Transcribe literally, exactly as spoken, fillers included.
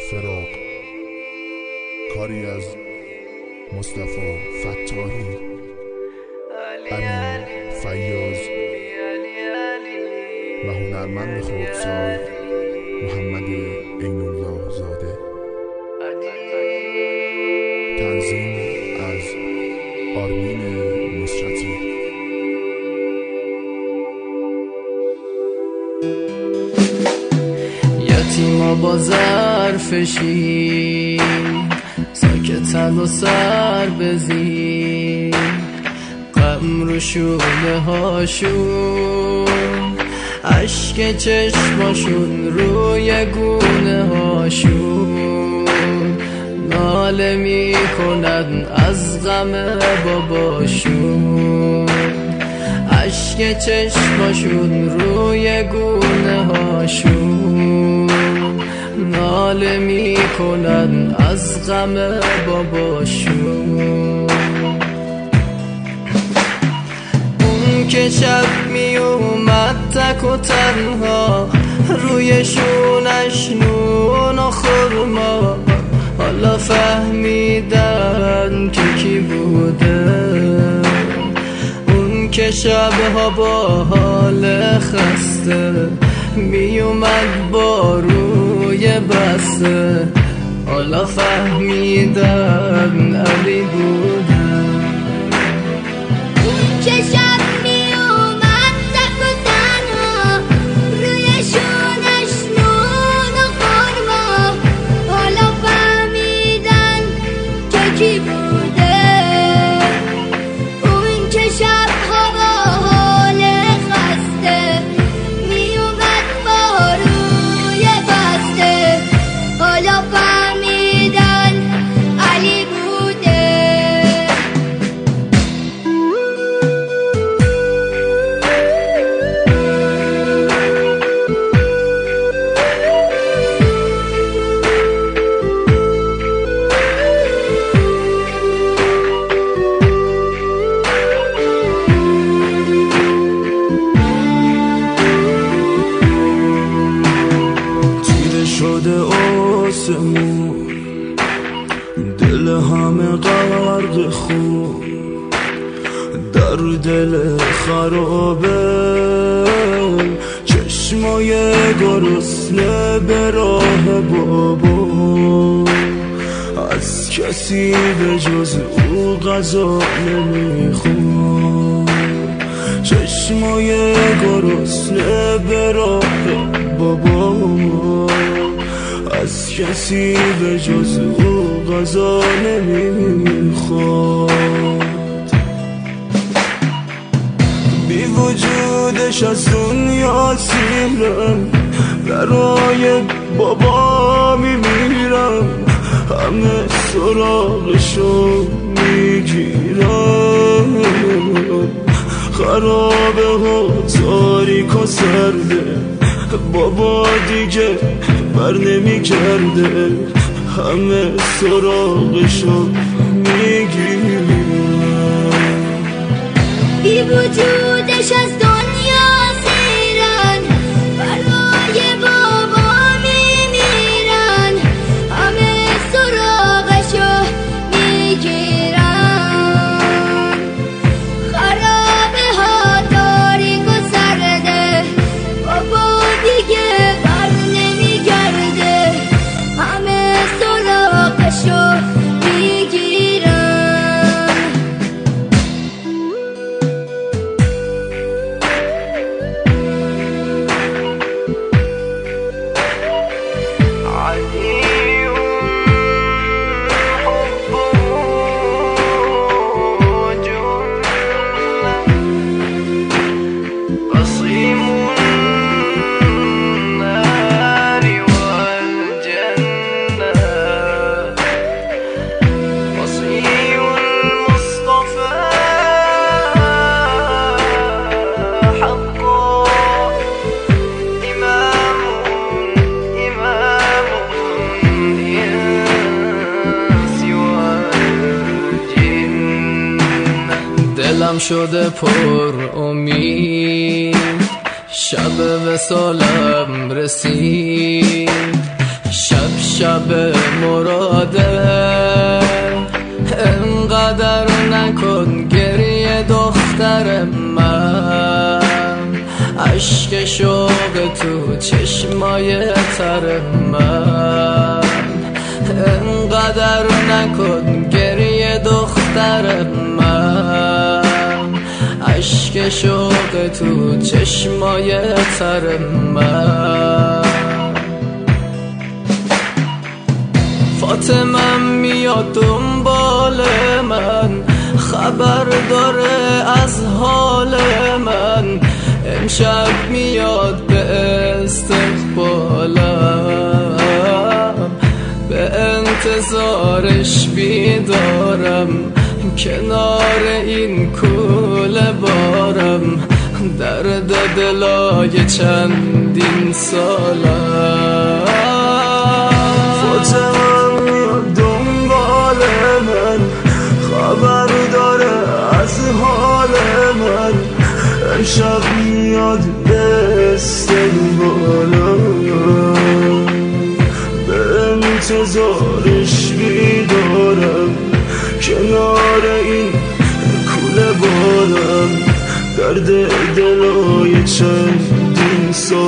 فراق، کاری از مصطفی فتاحی، امین فیاض و هنرمند خردسال محمد عین الله زاده. تنظیم از آرمین نصرتی. یتیما با ظرف شیر ساکتن و سر بزیر، غم رو شونه هاشون، عشق چشماشون روی گونه هاشون، ناله میکنن از غم باباشون، عشق چشماشون روی گونه هاشون، ناله میکنن از غم باباشون. اون که شب میومد تک و تنها، روی شونش نون و خرما، حالا فهمیدن که کی بوده. اون که شبها با حال خسته میومد با روی بسته، حالا فهمیدن علی بوده. اون که شب میومد تک و تنها، روی شونش نون و خرما، حالا فهمیدن که کی بوده. اون که شبها با حال خسته میومد با روی بسته، حالا فهمیدن علی بوده. شده آسمون، دل همه غرق خون، در دل خرابه چشمای گرسنه به راه بابا، از کسی به جز او غذا نمیخون. چشمای گرسنه به راه بابا، از کسی به جز او غذا نمیخواد. بی وجودش از دنیا سیرم، برای بابا میمیرم، همه سراغشو میگیرم. خرابه ها تاریک و سرده، بابا دیگه بر نمی کرده، همه سراغشو میگیرم. بی وجودش از دنیا سیرن، برای بابا میمیرن، همه سراغشو میگیرن. خرابه ها تاریک و سرده، بابا دیگه بر نمیگرده، همه سراغشو میگیرن. دلم شده پر امید، شب وصالم رسید، شب شب مراده انقدر نکن گریه دختر من، عشق شوق تو چشمای تر من. انقدر نکن گریه دختر من، عشق شوق تو چشمای تر من. فاطمه میاد دنبال من، خبر داره از حال من. امشب میاد به استقبالم، به انتظارش بیدارم. کنار این کوله بارم، درد دلای چندین سالم. فاطمه میاد دنبال من، خبر داره از حال من. امشب میاد به استقبالم، به انتظارش بیدارم. کنار این کوله بارم، درد دلای چندین سال.